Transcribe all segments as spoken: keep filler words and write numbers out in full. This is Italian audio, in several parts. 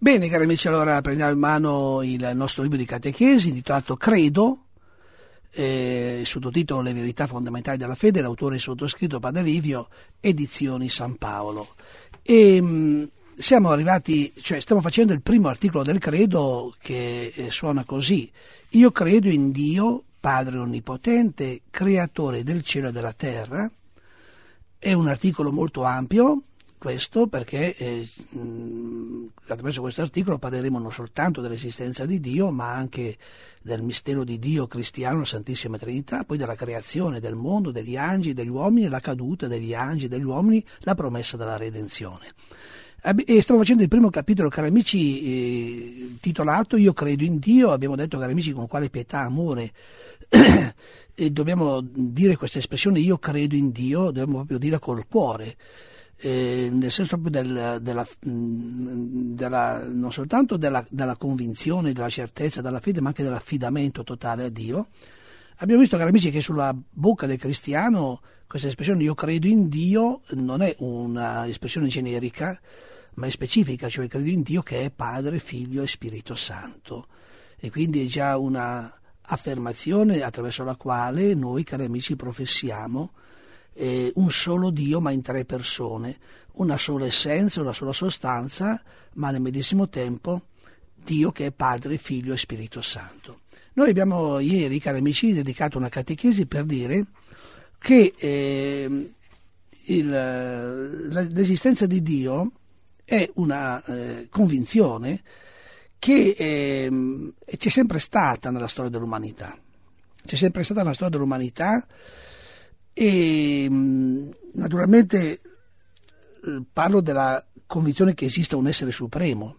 Bene, cari amici, allora prendiamo in mano il nostro libro di catechesi intitolato Credo, eh, sottotitolo Le verità fondamentali della fede, l'autore è sottoscritto Padre Livio, edizioni San Paolo. E mh, siamo arrivati, cioè stiamo facendo il primo articolo del Credo che eh, suona così: io credo in Dio, Padre Onnipotente, Creatore del cielo e della terra. È un articolo molto ampio, questo perché eh, mh, attraverso questo articolo parleremo non soltanto dell'esistenza di Dio, ma anche del mistero di Dio cristiano, la Santissima Trinità, poi della creazione del mondo, degli angeli, degli uomini, la caduta degli angeli, degli uomini, la promessa della redenzione. E stiamo facendo il primo capitolo, cari amici, eh, titolato Io credo in Dio. Abbiamo detto, cari amici, con quale pietà, amore e dobbiamo dire questa espressione io credo in Dio, dobbiamo proprio dire col cuore. Eh, nel senso proprio del, della, della, non soltanto della, della convinzione, della certezza, della fede, ma anche dell'affidamento totale a Dio. Abbiamo visto, cari amici, che sulla bocca del cristiano questa espressione io credo in Dio non è una espressione generica, ma è specifica, cioè credo in Dio che è Padre, Figlio e Spirito Santo, e quindi è già una affermazione attraverso la quale noi, cari amici, professiamo Eh, un solo Dio ma in tre persone, una sola essenza, una sola sostanza, ma nel medesimo tempo Dio che è Padre, Figlio e Spirito Santo. Noi abbiamo ieri, cari amici, dedicato una catechesi per dire che eh, il, l'esistenza di Dio è una eh, convinzione che eh, c'è sempre stata nella storia dell'umanità, c'è sempre stata nella storia dell'umanità. E naturalmente parlo della convinzione che esista un essere supremo,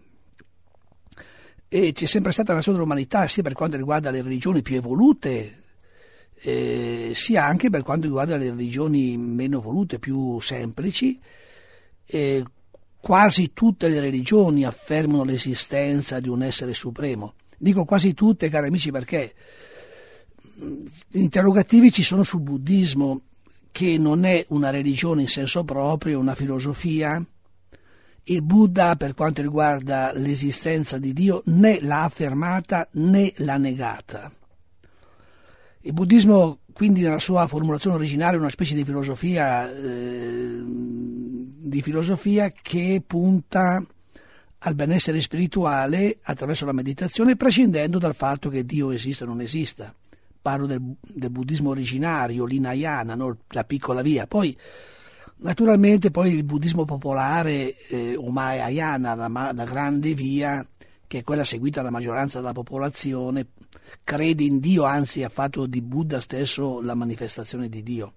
e c'è sempre stata nella storia dell'umanità, sia per quanto riguarda le religioni più evolute, eh, sia anche per quanto riguarda le religioni meno evolute, più semplici. Eh, quasi tutte le religioni affermano l'esistenza di un essere supremo. Dico quasi tutte, cari amici, perché interrogativi ci sono sul buddismo, che non è una religione in senso proprio, è una filosofia. Il Buddha, per quanto riguarda l'esistenza di Dio, né l'ha affermata né l'ha negata. Il buddismo, quindi, nella sua formulazione originale è una specie di filosofia, eh, di filosofia che punta al benessere spirituale attraverso la meditazione, prescindendo dal fatto che Dio esista o non esista. Parlo del, del buddismo originario, l'Hinayana, no? La piccola via. Poi, naturalmente, poi il buddismo popolare, eh, o Mahayana, la, la grande via, che è quella seguita dalla maggioranza della popolazione, crede in Dio, anzi ha fatto di Buddha stesso la manifestazione di Dio.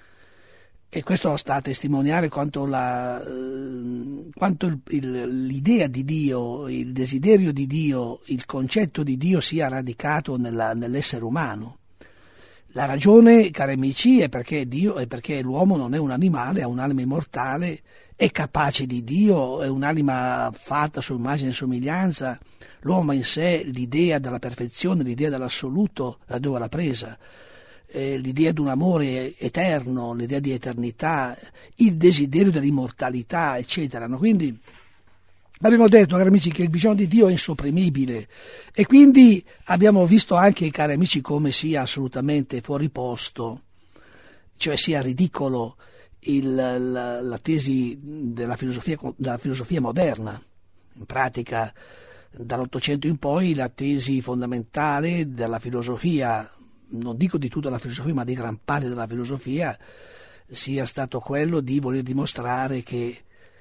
E questo sta a testimoniare quanto, la, eh, quanto il, il, l'idea di Dio, il desiderio di Dio, il concetto di Dio sia radicato nella, nell'essere umano. La ragione, cari amici, è perché Dio, è perché l'uomo non è un animale, ha un'anima immortale, è capace di Dio, è un'anima fatta su immagine e somiglianza. L'uomo in sé, l'idea della perfezione, l'idea dell'assoluto, da dove l'ha presa? Eh, l'idea di un amore eterno, l'idea di eternità, il desiderio dell'immortalità, eccetera. No? Quindi abbiamo detto, cari amici, che il bisogno di Dio è insopprimibile, e quindi abbiamo visto anche, cari amici, come sia assolutamente fuori posto, cioè sia ridicolo il, la, la tesi della filosofia, della filosofia moderna. In pratica, dall'Ottocento in poi, la tesi fondamentale della filosofia, non dico di tutta la filosofia, ma di gran parte della filosofia, sia stato quello di voler dimostrare che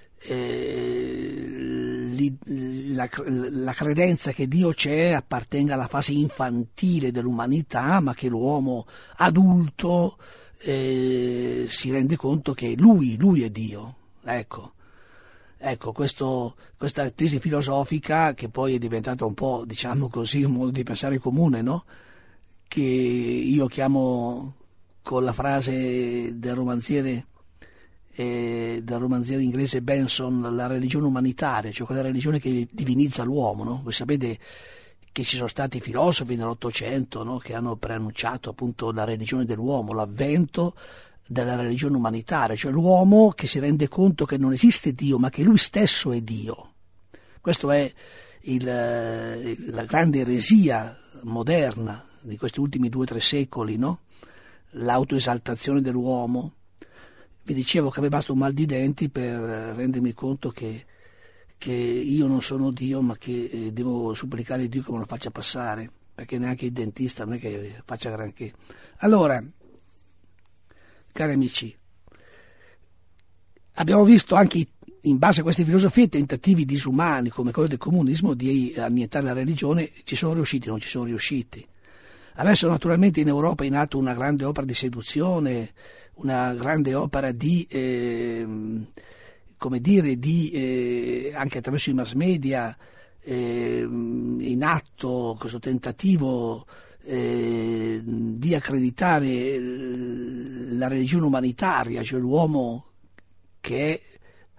eh, li, la, la credenza che Dio c'è appartenga alla fase infantile dell'umanità, ma che l'uomo adulto eh, si rende conto che lui, lui è Dio. Ecco, ecco questo, questa tesi filosofica, che poi è diventata un po', diciamo così, un modo di pensare comune, no? Che io chiamo, con la frase del romanziere eh, del romanziere inglese Benson, la religione umanitaria, cioè quella religione che divinizza l'uomo, no? Voi sapete che ci sono stati filosofi nell'Ottocento, no? Che hanno preannunciato appunto la religione dell'uomo, l'avvento della religione umanitaria, cioè l'uomo che si rende conto che non esiste Dio, ma che lui stesso è Dio. Questo è il, la grande eresia moderna di questi ultimi due o tre secoli, no? L'autoesaltazione dell'uomo. Vi dicevo che mi basta un mal di denti per rendermi conto che, che io non sono Dio, ma che devo supplicare a Dio che me lo faccia passare, perché neanche il dentista non è che faccia granché. Allora, cari amici, abbiamo visto anche in base a queste filosofie tentativi disumani come quello del comunismo di annientare la religione. Ci sono riusciti, non ci sono riusciti. Adesso naturalmente in Europa è in atto una grande opera di seduzione, una grande opera di, eh, come dire, di, eh, anche attraverso i mass media, eh, in atto questo tentativo eh, di accreditare la religione umanitaria, cioè l'uomo che è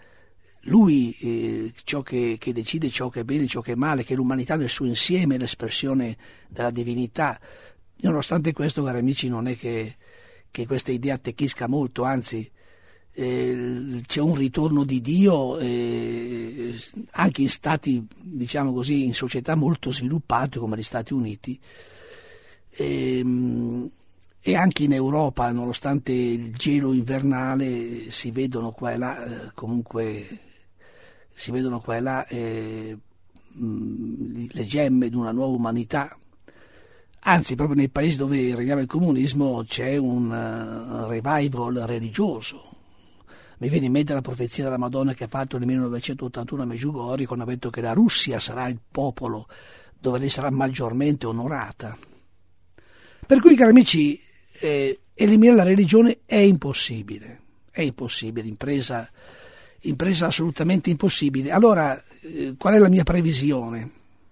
lui eh, ciò che, che decide ciò che è bene, ciò che è male, che l'umanità nel suo insieme è l'espressione della divinità. Nonostante questo, cari amici, non è che, che questa idea attecchisca molto, anzi eh, c'è un ritorno di Dio eh, anche in stati, diciamo così, in società molto sviluppate come gli Stati Uniti e, e anche in Europa, nonostante il gelo invernale, si vedono qua e là eh, comunque si vedono qua e là eh, le gemme di una nuova umanità. Anzi, proprio nei paesi dove regnava il comunismo c'è un uh, revival religioso. Mi viene in mente la profezia della Madonna che ha fatto nel millenovecentottantuno a Medjugorje, quando ha detto che la Russia sarà il popolo dove lei sarà maggiormente onorata. Per cui, cari amici, eh, eliminare la religione è impossibile, è impossibile, impresa, impresa assolutamente impossibile. Allora, eh, qual è la mia previsione?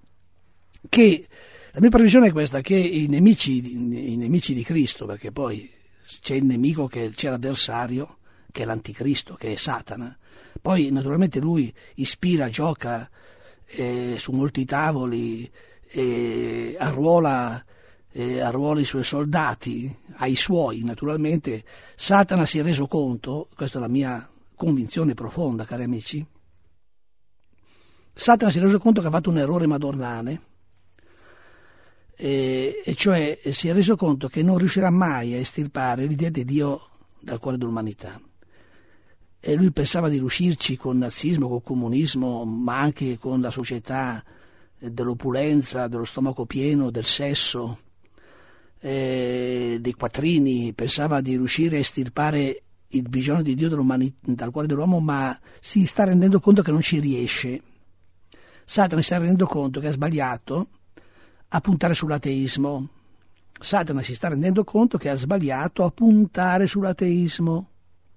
Che La mia previsione è questa, che i nemici, i nemici di Cristo, perché poi c'è il nemico, che c'è l'avversario, che è l'anticristo, che è Satana. Poi naturalmente lui ispira, gioca eh, su molti tavoli, eh, arruola, eh, arruola i suoi soldati, ai suoi naturalmente. Satana si è reso conto, questa è la mia convinzione profonda, cari amici, Satana si è reso conto che ha fatto un errore madornale, E, e cioè si è reso conto che non riuscirà mai a estirpare l'idea di Dio dal cuore dell'umanità. E lui pensava di riuscirci con il nazismo, col comunismo, ma anche con la società dell'opulenza, dello stomaco pieno, del sesso, eh, dei quattrini. Pensava di riuscire a estirpare il bisogno di Dio dal cuore dell'uomo, ma si sta rendendo conto che non ci riesce. Satana si sta rendendo conto che ha sbagliato a puntare sull'ateismo. Satana si sta rendendo conto che ha sbagliato a puntare sull'ateismo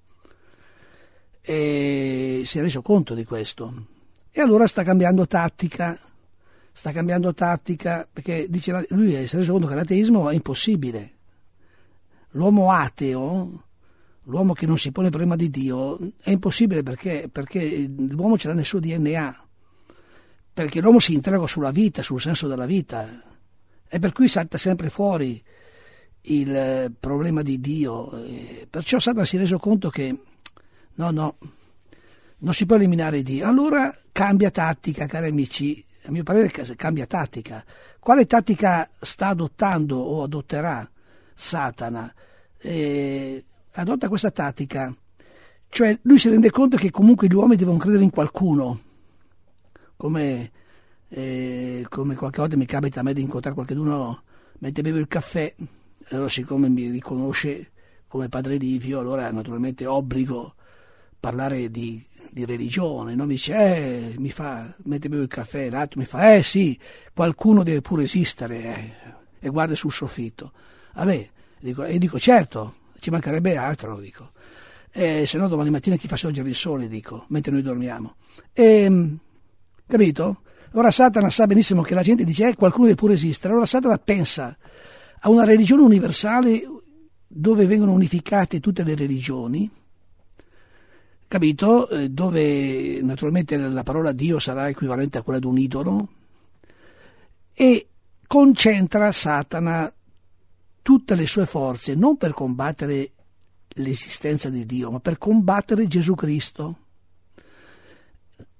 e si è reso conto di questo, e allora sta cambiando tattica sta cambiando tattica perché dice, lui si è reso conto che l'ateismo è impossibile. L'uomo ateo, l'uomo che non si pone prima di Dio, è impossibile perché, perché l'uomo ce l'ha nel suo D N A, perché l'uomo si interroga sulla vita, sul senso della vita, e per cui salta sempre fuori il problema di Dio. Perciò Satana si è reso conto che no, no, non si può eliminare Dio. Allora cambia tattica, cari amici, a mio parere cambia tattica. Quale tattica sta adottando o adotterà Satana? Eh, adotta questa tattica, cioè lui si rende conto che comunque gli uomini devono credere in qualcuno, come, eh, come qualche volta mi capita a me di incontrare qualcuno mentre bevo il caffè. Allora, siccome mi riconosce come padre Livio, allora naturalmente obbligo a parlare di, di religione, no? Mi dice, eh, mi fa, mentre bevo il caffè, l'altro mi fa, eh sì, qualcuno deve pure esistere, eh, e guarda sul soffitto. Vabbè, dico, e dico, certo, ci mancherebbe altro, dico. Eh, se no domani mattina chi fa sorgere il sole, dico, mentre noi dormiamo. E, capito? Ora Satana sa benissimo che la gente dice, eh, qualcuno deve pure esistere. Allora Satana pensa a una religione universale dove vengono unificate tutte le religioni, capito? Dove naturalmente la parola Dio sarà equivalente a quella di un idolo, e concentra Satana tutte le sue forze non per combattere l'esistenza di Dio, ma per combattere Gesù Cristo.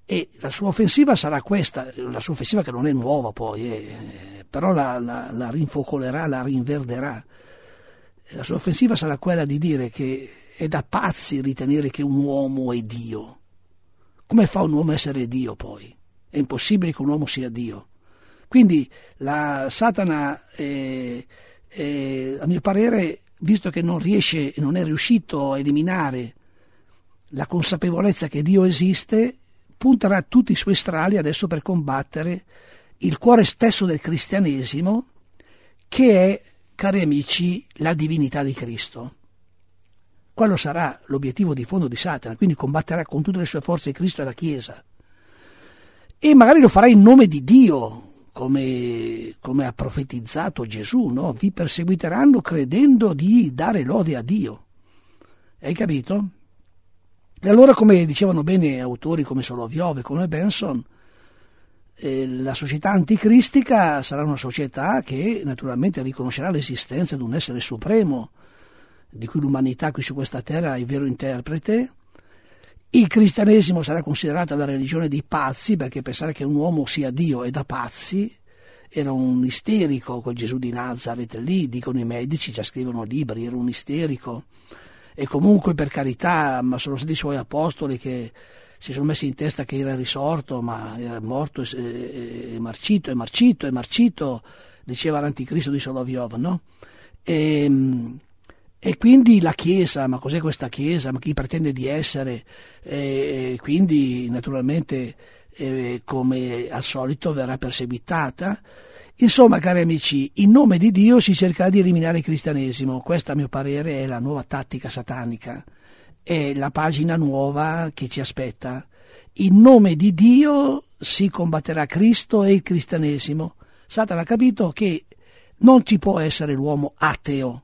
E la sua offensiva sarà questa, la sua offensiva che non è nuova poi, eh, però la, la, la rinfocolerà, la rinverderà. La sua offensiva sarà quella di dire che è da pazzi ritenere che un uomo è Dio. Come fa un uomo a essere Dio poi? È impossibile che un uomo sia Dio. Quindi la Satana, eh, eh, a mio parere, visto che non riesce, non è riuscito a eliminare la consapevolezza che Dio esiste, punterà tutti i suoi strali adesso per combattere il cuore stesso del cristianesimo, che è, cari amici, la divinità di Cristo. Quello sarà l'obiettivo di fondo di Satana, quindi combatterà con tutte le sue forze Cristo e la Chiesa. E magari lo farà in nome di Dio, come, come ha profetizzato Gesù, no? Vi perseguiteranno credendo di dare lode a Dio. Hai capito? E allora, come dicevano bene autori come Solovyov e come Benson, eh, la società anticristica sarà una società che naturalmente riconoscerà l'esistenza di un essere supremo, di cui l'umanità qui su questa terra è il vero interprete. Il cristianesimo sarà considerata la religione dei pazzi, perché pensare che un uomo sia Dio è da pazzi. Era un isterico quel Gesù di Nazareth lì, dicono i medici, già scrivono libri, era un isterico. E comunque, per carità, ma sono stati i suoi apostoli che si sono messi in testa che era risorto, ma era morto e, e marcito, e marcito, e marcito, diceva l'anticristo di Solovyov, no? E, e quindi la Chiesa, ma cos'è questa Chiesa? Ma chi pretende di essere? E quindi, naturalmente, e come al solito, verrà perseguitata. Insomma, cari amici, in nome di Dio si cercherà di eliminare il cristianesimo. Questa, a mio parere, è la nuova tattica satanica, è la pagina nuova che ci aspetta. In nome di Dio si combatterà Cristo e il cristianesimo. Satana ha capito che non ci può essere l'uomo ateo,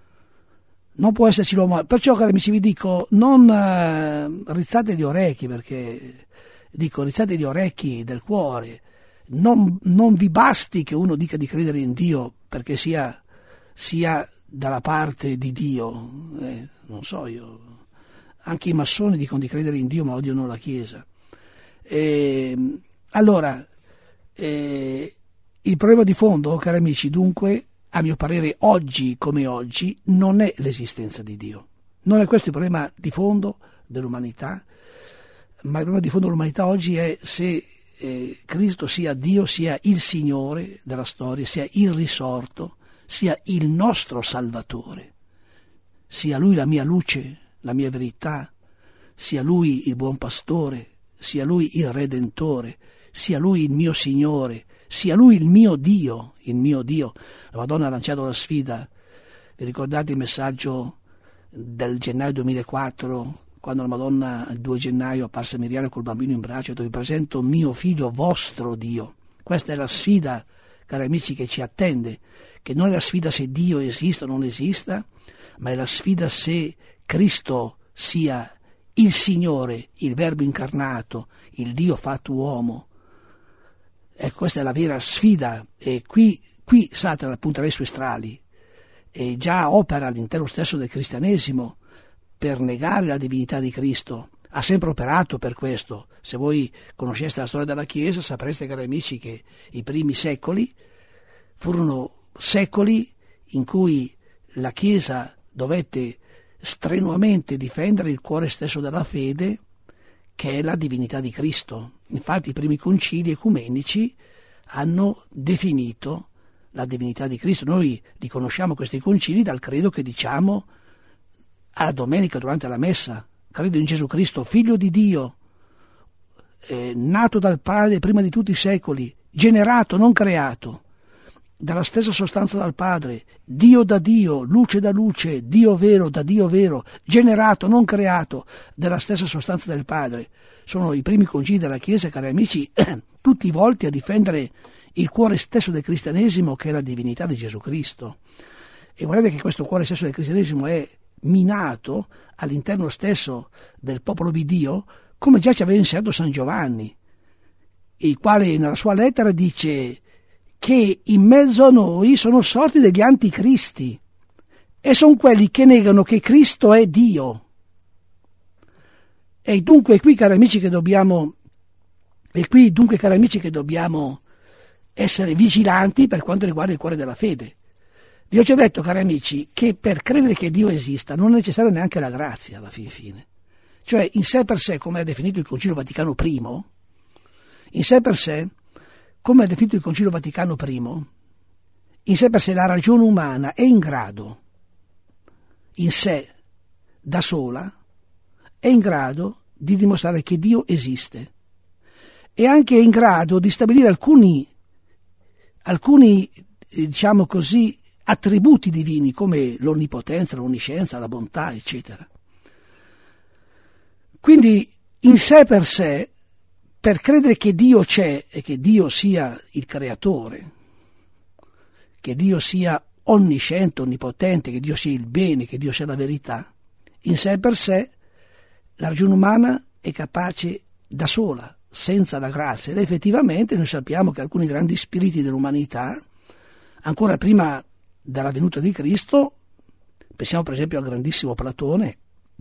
non può esserci l'uomo. Perciò, cari amici, vi dico, non uh, rizzate gli orecchi, perché dico rizzate gli orecchi del cuore. Non, non vi basti che uno dica di credere in Dio perché sia, sia dalla parte di Dio, eh, non so io, anche i massoni dicono di credere in Dio ma odiano la Chiesa. E, allora, eh, il problema di fondo, cari amici, dunque, a mio parere, oggi come oggi, non è l'esistenza di Dio. Non è questo il problema di fondo dell'umanità, ma il problema di fondo dell'umanità oggi è se Eh, Cristo sia Dio, sia il Signore della storia, sia il risorto, sia il nostro Salvatore, sia Lui la mia luce, la mia verità, sia Lui il buon pastore, sia Lui il Redentore, sia Lui il mio Signore, sia Lui il mio Dio, il mio Dio. La Madonna ha lanciato la sfida, vi ricordate il messaggio del gennaio duemilaquattro, quando la Madonna il due gennaio apparse a Miriam col bambino in braccio, dove presento mio figlio vostro Dio. Questa è la sfida, cari amici, che ci attende, che non è la sfida se Dio esista o non esista, ma è la sfida se Cristo sia il Signore, il Verbo incarnato, il Dio fatto uomo. Ecco, questa è la vera sfida, e qui, qui Satana punterà i suoi strali, e già opera all'interno stesso del cristianesimo, per negare la divinità di Cristo. Ha sempre operato per questo. Se voi conosceste la storia della Chiesa sapreste, cari amici, che i primi secoli furono secoli in cui la Chiesa dovette strenuamente difendere il cuore stesso della fede, che è la divinità di Cristo. Infatti i primi concili ecumenici hanno definito la divinità di Cristo. Noi riconosciamo questi concili dal credo che diciamo alla domenica durante la messa. Credo in Gesù Cristo, figlio di Dio, eh, nato dal Padre prima di tutti i secoli, generato, non creato, dalla stessa sostanza dal Padre, Dio da Dio, luce da luce, Dio vero da Dio vero, generato, non creato, della stessa sostanza del Padre. Sono i primi concili della Chiesa, cari amici, tutti volti a difendere il cuore stesso del cristianesimo, che è la divinità di Gesù Cristo. E guardate che questo cuore stesso del cristianesimo è minato all'interno stesso del popolo di Dio, come già ci aveva insegnato San Giovanni, il quale nella sua lettera dice che in mezzo a noi sono sorti degli anticristi, e sono quelli che negano che Cristo è Dio. E dunque è qui, cari amici, che dobbiamo E qui dunque, cari amici, che dobbiamo essere vigilanti per quanto riguarda il cuore della fede. Vi ho già detto, cari amici, che per credere che Dio esista non è necessaria neanche la grazia alla fin fine. Cioè, in sé per sé, come ha definito il Concilio Vaticano I, in sé per sé, come ha definito il Concilio Vaticano I, in sé per sé la ragione umana è in grado, in sé, da sola, è in grado di dimostrare che Dio esiste. È anche in grado di stabilire alcuni, alcuni diciamo così, attributi divini come l'onnipotenza, l'onniscienza, la bontà, eccetera. Quindi in sé per sé, per credere che Dio c'è e che Dio sia il creatore, che Dio sia onnisciente, onnipotente, che Dio sia il bene, che Dio sia la verità, in sé per sé la ragione umana è capace da sola, senza la grazia. Ed effettivamente noi sappiamo che alcuni grandi spiriti dell'umanità, ancora prima dalla venuta di Cristo, pensiamo per esempio al grandissimo Platone,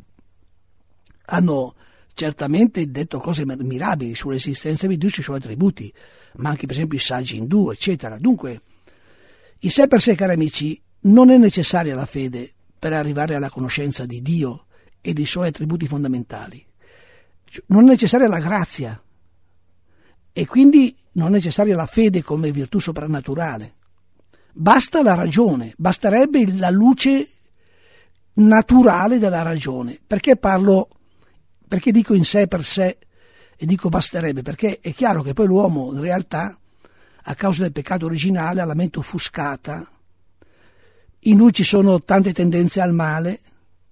hanno certamente detto cose mirabili sull'esistenza di Dio e sui suoi attributi, ma anche per esempio i saggi indù, eccetera. Dunque, in sé per sé, cari amici, non è necessaria la fede per arrivare alla conoscenza di Dio e dei suoi attributi fondamentali. Non è necessaria la grazia e quindi non è necessaria la fede come virtù soprannaturale. Basta la ragione, basterebbe la luce naturale della ragione. Perché parlo, perché dico in sé per sé e dico basterebbe? Perché è chiaro che poi l'uomo in realtà, a causa del peccato originale, ha la mente offuscata, in lui ci sono tante tendenze al male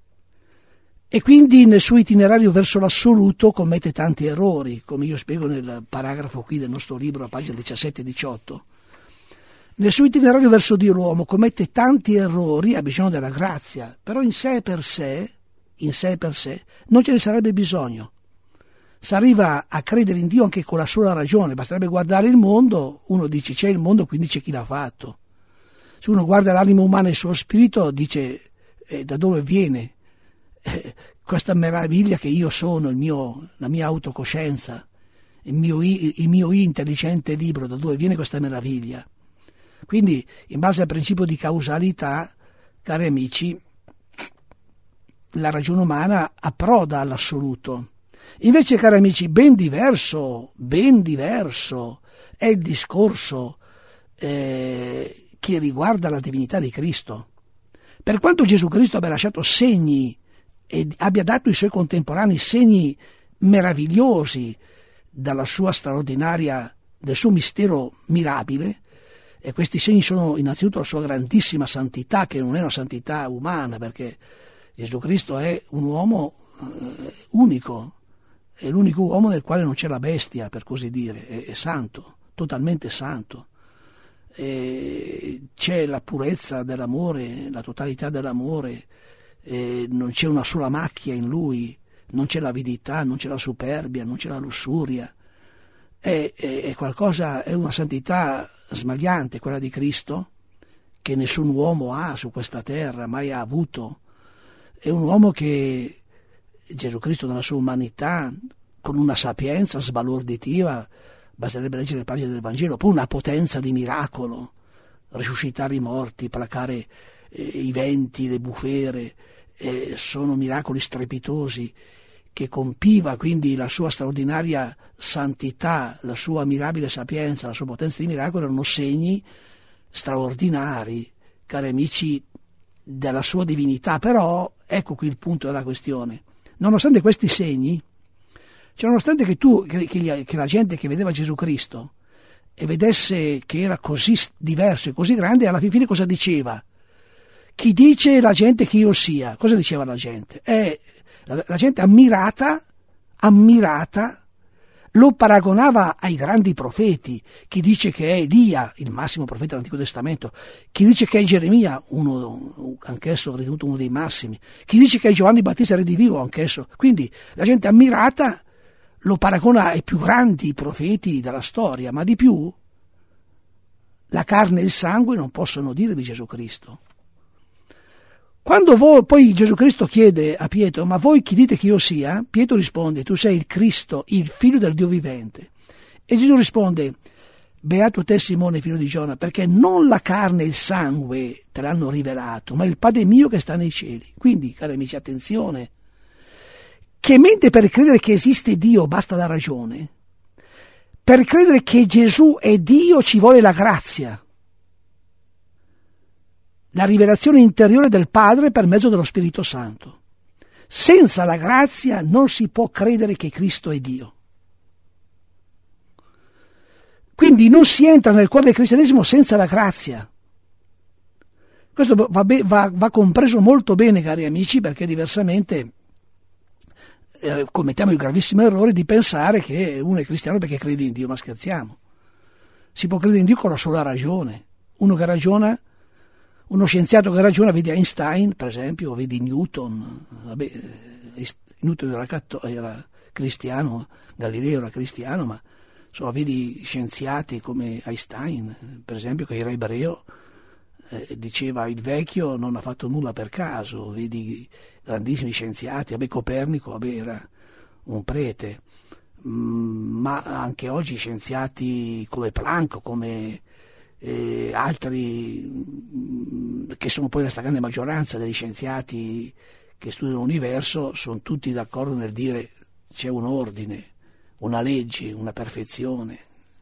e quindi nel suo itinerario verso l'assoluto commette tanti errori, come io spiego nel paragrafo qui del nostro libro, a pagina diciassette e diciotto. Nel suo itinerario verso Dio l'uomo commette tanti errori, ha bisogno della grazia, però in sé per sé, in sé per sé, non ce ne sarebbe bisogno. Si arriva a credere in Dio anche con la sola ragione, basterebbe guardare il mondo, uno dice c'è il mondo, quindi c'è chi l'ha fatto. Se uno guarda l'anima umana e il suo spirito, dice eh, da dove viene eh, questa meraviglia che io sono, il mio, la mia autocoscienza, il mio, il mio io intelligente e libero, da dove viene questa meraviglia? Quindi, in base al principio di causalità, cari amici, la ragione umana approda all'assoluto. Invece, cari amici, ben diverso, ben diverso è il discorso eh, che riguarda la divinità di Cristo. Per quanto Gesù Cristo abbia lasciato segni e abbia dato ai suoi contemporanei segni meravigliosi dalla sua straordinaria, del suo mistero mirabile, e questi segni sono innanzitutto la sua grandissima santità, che non è una santità umana, perché Gesù Cristo è un uomo eh, unico, è l'unico uomo nel quale non c'è la bestia, per così dire, è, è santo, totalmente santo. E c'è la purezza dell'amore, la totalità dell'amore, e non c'è una sola macchia in lui, non c'è l'avidità, non c'è la superbia, non c'è la lussuria. È, è, è qualcosa, è una santità smagliante quella di Cristo, che nessun uomo ha su questa terra, mai ha avuto. È un uomo che Gesù Cristo nella sua umanità, con una sapienza sbalorditiva, basterebbe leggere le pagine del Vangelo, poi una potenza di miracolo, risuscitare i morti, placare eh, i venti, le bufere, eh, sono miracoli strepitosi che compiva, quindi la sua straordinaria santità, la sua mirabile sapienza, la sua potenza di miracolo erano segni straordinari, cari amici, della sua divinità. Però ecco qui il punto della questione. Nonostante questi segni, cioè nonostante che tu, che, che, che la gente che vedeva Gesù Cristo e vedesse che era così diverso e così grande, alla fine cosa diceva? Chi dice la gente che io sia? Cosa diceva la gente? Eh, la, la gente ammirata, ammirata, lo paragonava ai grandi profeti. Chi dice che è Elia, il massimo profeta dell'Antico Testamento, chi dice che è Geremia, uno, anch'esso ritenuto uno dei massimi, chi dice che è Giovanni Battista redivivo, anch'esso. Quindi la gente ammirata lo paragona ai più grandi profeti della storia, ma di più la carne e il sangue non possono dire di Gesù Cristo. Quando voi, poi Gesù Cristo chiede a Pietro, ma voi chi dite che io sia? Pietro risponde, tu sei il Cristo, il figlio del Dio vivente. E Gesù risponde: beato te Simone, figlio di Giona, perché non la carne e il sangue te l'hanno rivelato, ma il Padre mio che sta nei cieli. Quindi, cari amici, attenzione, che mentre per credere che esiste Dio basta la ragione, per credere che Gesù è Dio ci vuole la grazia, la rivelazione interiore del Padre per mezzo dello Spirito Santo. Senza la grazia non si può credere che Cristo è Dio. Quindi non si entra nel cuore del cristianesimo senza la grazia. Questo va, be- va, va compreso molto bene, cari amici, perché diversamente eh, commettiamo il gravissimo errore di pensare che uno è cristiano perché crede in Dio, ma scherziamo. Si può credere in Dio con la sola ragione. Uno che ragiona, uno scienziato che ragiona, vedi Einstein, per esempio, vedi Newton. Vabbè, Newton era, catto- era cristiano, Galileo era cristiano, ma insomma, vedi scienziati come Einstein, per esempio, che era ebreo, eh, diceva il vecchio non ha fatto nulla per caso, vedi grandissimi scienziati, vabbè, Copernico, vabbè, era un prete, mm, ma anche oggi scienziati come Planck, come eh, altri, mm, che sono poi la stragrande maggioranza degli scienziati che studiano l'universo, sono tutti d'accordo nel dire c'è un ordine, una legge, una perfezione.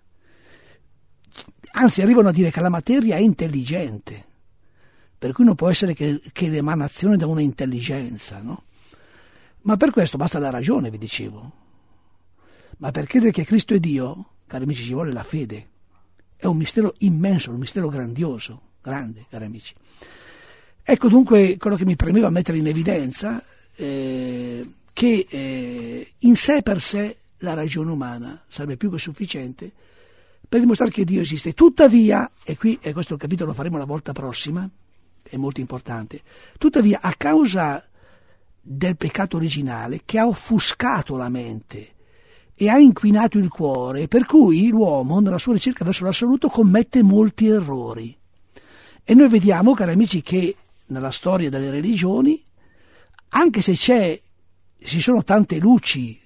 Anzi, arrivano a dire che la materia è intelligente, per cui non può essere che, che l'emanazione da una intelligenza, no? Ma per questo basta la ragione, vi dicevo. Ma per credere che Cristo è Dio, cari amici, ci vuole la fede. È un mistero immenso, un mistero grandioso, grande, cari amici. Ecco dunque quello che mi premeva mettere in evidenza, eh, che eh, in sé per sé la ragione umana sarebbe più che sufficiente per dimostrare che Dio esiste. Tuttavia, e qui e questo capitolo lo faremo la volta prossima, è molto importante, tuttavia a causa del peccato originale che ha offuscato la mente e ha inquinato il cuore, per cui l'uomo nella sua ricerca verso l'assoluto commette molti errori. E noi vediamo, cari amici, che nella storia delle religioni, anche se c'è, ci sono tante luci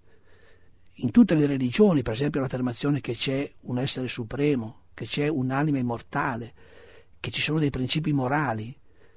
in tutte le religioni, per esempio l'affermazione che c'è un essere supremo, che c'è un'anima immortale, che ci sono dei principi morali,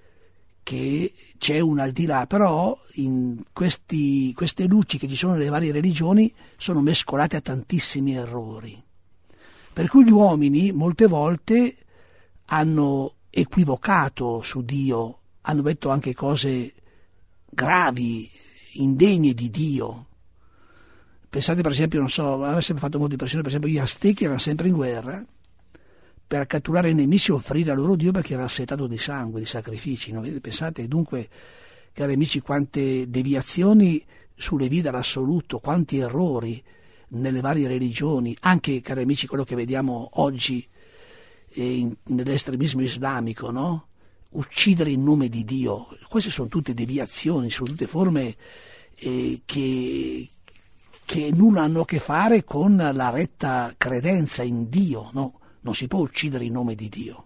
che c'è un al di là, però in questi, queste luci che ci sono nelle varie religioni sono mescolate a tantissimi errori. Per cui gli uomini molte volte hanno equivocato su Dio, hanno detto anche cose gravi, indegne di Dio. Pensate per esempio, non so, aveva sempre fatto molta impressione, per esempio gli Aztechi erano sempre in guerra per catturare i nemici e offrire a loro Dio perché era assetato di sangue, di sacrifici. No? Pensate dunque, cari amici, quante deviazioni sulle vie dall'assoluto, quanti errori nelle varie religioni, anche, cari amici, quello che vediamo oggi eh, in, nell'estremismo islamico, no? Uccidere in nome di Dio. Queste sono tutte deviazioni, sono tutte forme eh, che... che nulla hanno a che fare con la retta credenza in Dio, no? Non si può uccidere in nome di Dio,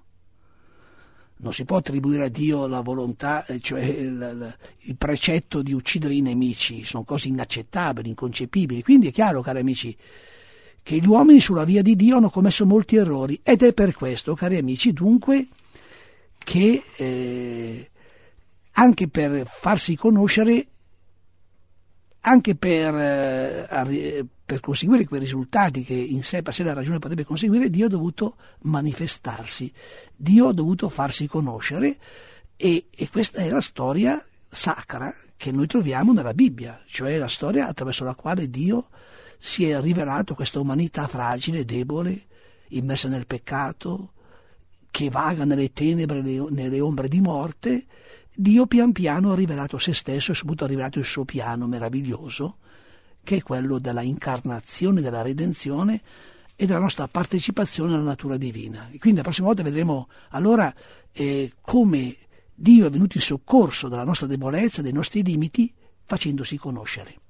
non si può attribuire a Dio la volontà, cioè il, il precetto di uccidere i nemici, sono cose inaccettabili, inconcepibili. Quindi è chiaro, cari amici, che gli uomini sulla via di Dio hanno commesso molti errori, ed è per questo, cari amici, dunque, che eh, anche per farsi conoscere, anche per, eh, per conseguire quei risultati che in sé per sé la ragione potrebbe conseguire, Dio ha dovuto manifestarsi, Dio ha dovuto farsi conoscere, e, e questa è la storia sacra che noi troviamo nella Bibbia, cioè la storia attraverso la quale Dio si è rivelato a questa umanità fragile, debole, immersa nel peccato, che vaga nelle tenebre, nelle ombre di morte. Dio pian piano ha rivelato se stesso e soprattutto ha rivelato il suo piano meraviglioso, che è quello della incarnazione, della redenzione e della nostra partecipazione alla natura divina. E quindi la prossima volta vedremo allora eh, come Dio è venuto in soccorso della nostra debolezza, dei nostri limiti, facendosi conoscere.